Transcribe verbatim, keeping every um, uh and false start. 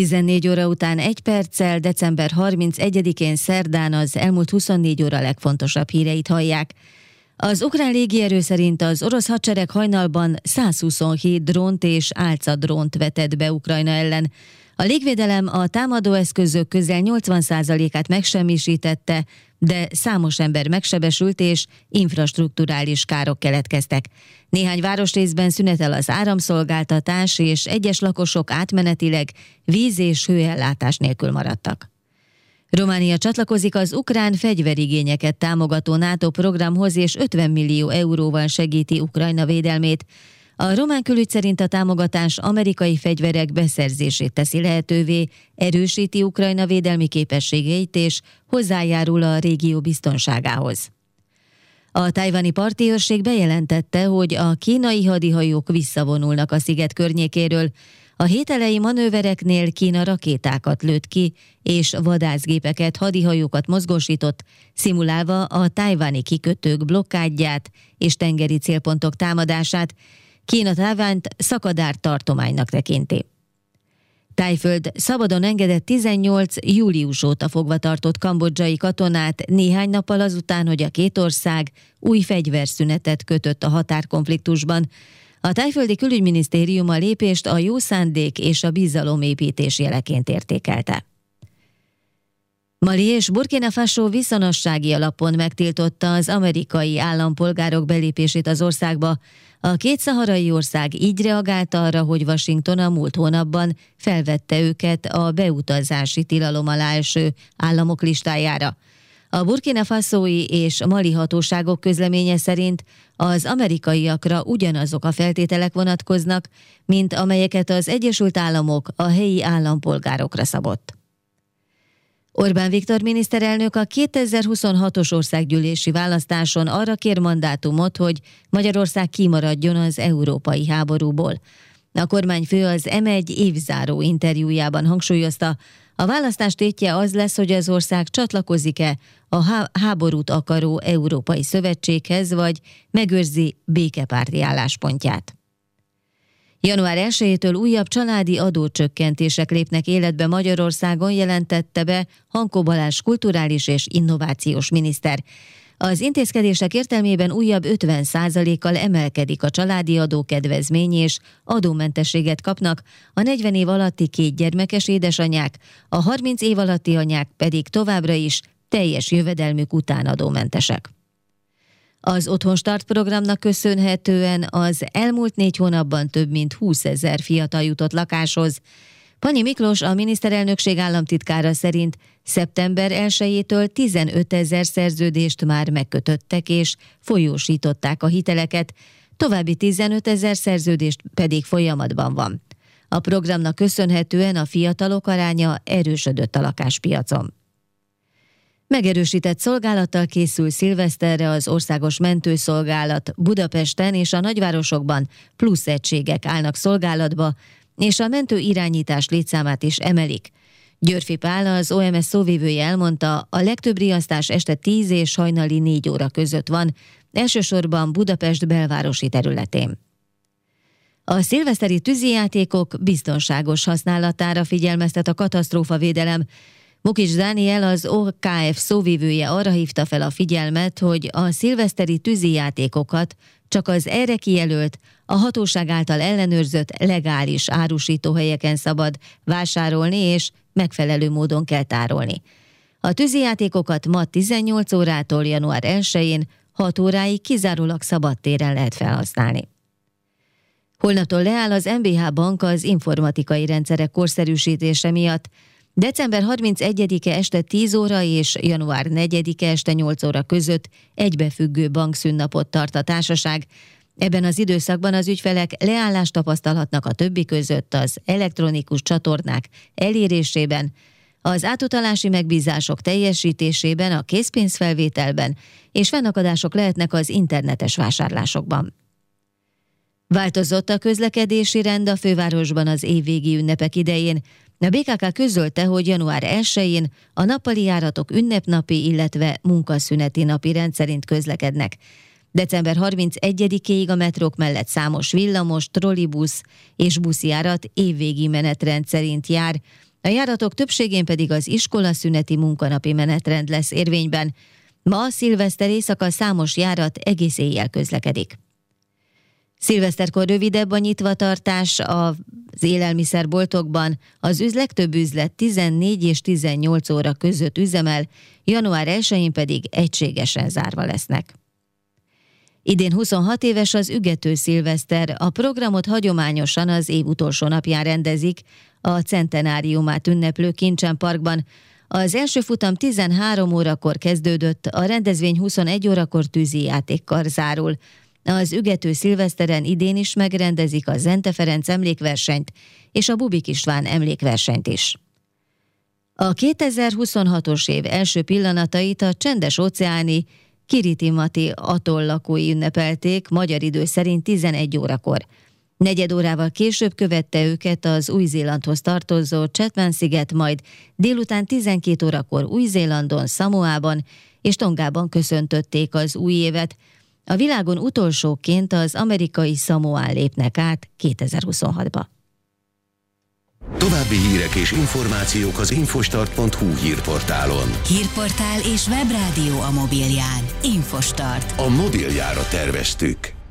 tizennégy óra után egy perccel, december harmincegyedikén szerdán az elmúlt huszonnégy óra legfontosabb híreit hallják. Az ukrán légierő szerint az orosz hadsereg hajnalban százhuszonhét drónt és álca drónt vetett be Ukrajna ellen. A légvédelem a támadóeszközök közel nyolcvan százalékát megsemmisítette, de számos ember megsebesült és infrastrukturális károk keletkeztek. Néhány városrészben szünetel az áramszolgáltatás, és egyes lakosok átmenetileg víz- és hőellátás nélkül maradtak. Románia csatlakozik az ukrán fegyverigényeket támogató NATO programhoz, és ötven millió euróval segíti Ukrajna védelmét. A román külügy szerint a támogatás amerikai fegyverek beszerzését teszi lehetővé, erősíti Ukrajna védelmi képességeit és hozzájárul a régió biztonságához. A tajvani parti őrség bejelentette, hogy a kínai hadihajók visszavonulnak a sziget környékéről. A hét elejé manővereknél Kína rakétákat lőtt ki, és vadászgépeket, hadihajókat mozgósított, szimulálva a tajvani kikötők blokkádját és tengeri célpontok támadását. Kína Tajvant szakadár tartománynak tekinti. Tájföld szabadon engedett tizennyolc július óta fogva tartott kambodzsai katonát néhány nappal azután, hogy a két ország új fegyverszünetet kötött a határkonfliktusban. A tájföldi külügyminisztérium a lépést a jó szándék és a bizalomépítés jeleként értékelte. Mali és Burkina Faso viszonossági alapon megtiltotta az amerikai állampolgárok belépését az országba. A két szaharai ország így reagált arra, hogy Washington a múlt hónapban felvette őket a beutazási tilalom alá eső államok listájára. A Burkina Fasói és Mali hatóságok közleménye szerint az amerikaiakra ugyanazok a feltételek vonatkoznak, mint amelyeket az Egyesült Államok a helyi állampolgárokra szabott. Orbán Viktor miniszterelnök a kétezer-huszonhatos országgyűlési választáson arra kér mandátumot, hogy Magyarország kimaradjon az európai háborúból. A kormányfő az em egy évzáró interjújában hangsúlyozta, a választás tétje az lesz, hogy az ország csatlakozik-e a há- háborút akaró Európai Szövetséghez, vagy megőrzi békepárti álláspontját. január elsejétől újabb családi adócsökkentések lépnek életbe Magyarországon, jelentette be Hankó Balázs kulturális és innovációs miniszter. Az intézkedések értelmében újabb ötven százalékkal emelkedik a családi adókedvezmény, és adómentességet kapnak a negyven év alatti kétgyermekes édesanyák, a harminc év alatti anyák pedig továbbra is teljes jövedelmük után adómentesek. Az Otthon Start programnak köszönhetően az elmúlt négy hónapban több mint húszezer fiatal jutott lakáshoz. Panyi Miklós, a miniszterelnökség államtitkára szerint szeptember elsejétől tizenötezer szerződést már megkötöttek és folyósították a hiteleket, további tizenötezer szerződést pedig folyamatban van. A programnak köszönhetően a fiatalok aránya erősödött a lakáspiacon. Megerősített szolgálattal készül szilveszterre az Országos Mentőszolgálat. Budapesten és a nagyvárosokban plusz egységek állnak szolgálatba, és a mentő irányítás létszámát is emelik. Györfi Pál, az o em es szóvivője elmondta, a legtöbb riasztás este tíz és hajnali négy óra között van, elsősorban Budapest belvárosi területén. A szilveszteri tűzijátékok biztonságos használatára figyelmeztet a katasztrófavédelem. Mukics Dániel, az o ká ef szóvivője arra hívta fel a figyelmet, hogy a szilveszteri tűzijátékokat csak az erre kijelölt, a hatóság által ellenőrzött legális árusítóhelyeken szabad vásárolni, és megfelelő módon kell tárolni. A tűzijátékokat ma tizennyolc órától január elsején hat óráig kizárólag szabadtéren lehet felhasználni. Holnaptól leáll az em bé há Bank az informatikai rendszerek korszerűsítése miatt. december harmincegyedike este tíz óra és január negyedike este nyolc óra között egybefüggő bankszünnapot tart a társaság. Ebben az időszakban az ügyfelek leállást tapasztalhatnak a többi között az elektronikus csatornák elérésében, az átutalási megbízások teljesítésében, a készpénzfelvételben, és fennakadások lehetnek az internetes vásárlásokban. Változott a közlekedési rend a fővárosban az évvégi ünnepek idején. A bé ká ká közölte, hogy január elsején a nappali járatok ünnepnapi, illetve munkaszüneti napi rendszerint közlekednek. december harmincegyedikéig a metrók mellett számos villamos, trollibusz és buszjárat évvégi menetrend szerint jár. A járatok többségén pedig az iskolaszüneti munkanapi menetrend lesz érvényben. Ma szilveszter éjszaka számos járat egész éjjel közlekedik. Szilveszterkor rövidebb a nyitvatartás az élelmiszerboltokban, az üz, legtöbb üzlet tizennégy és tizennyolc óra között üzemel, január elsején pedig egységesen zárva lesznek. Idén huszonhat éves az ügető szilveszter, a programot hagyományosan az év utolsó napján rendezik, a centenáriumát ünneplő Kincsen Parkban. Az első futam tizenhárom órakor kezdődött, a rendezvény huszonegy órakor tűzijátékkal zárul. Az ügető szilveszteren idén is megrendezik a Zente Ferenc emlékversenyt és a Bubik István emlékversenyt is. A kétezer-huszonhatos év első pillanatait a csendes-óceáni Kiritimati atoll lakói ünnepelték magyar idő szerint tizenegy órakor. Negyed órával később követte őket az Új-Zélandhoz tartozó Chatham-sziget, majd délután tizenkét órakor Új-Zélandon, Szamoában és Tongában köszöntötték az új évet. A világon utolsóként az amerikai Szamoán lépnek át kétezer-huszonhatba. További hírek és információk az infostart pont hu hírportálon. Hírportál és webrádió a mobilján. Infostart. A mobiljára terveztük.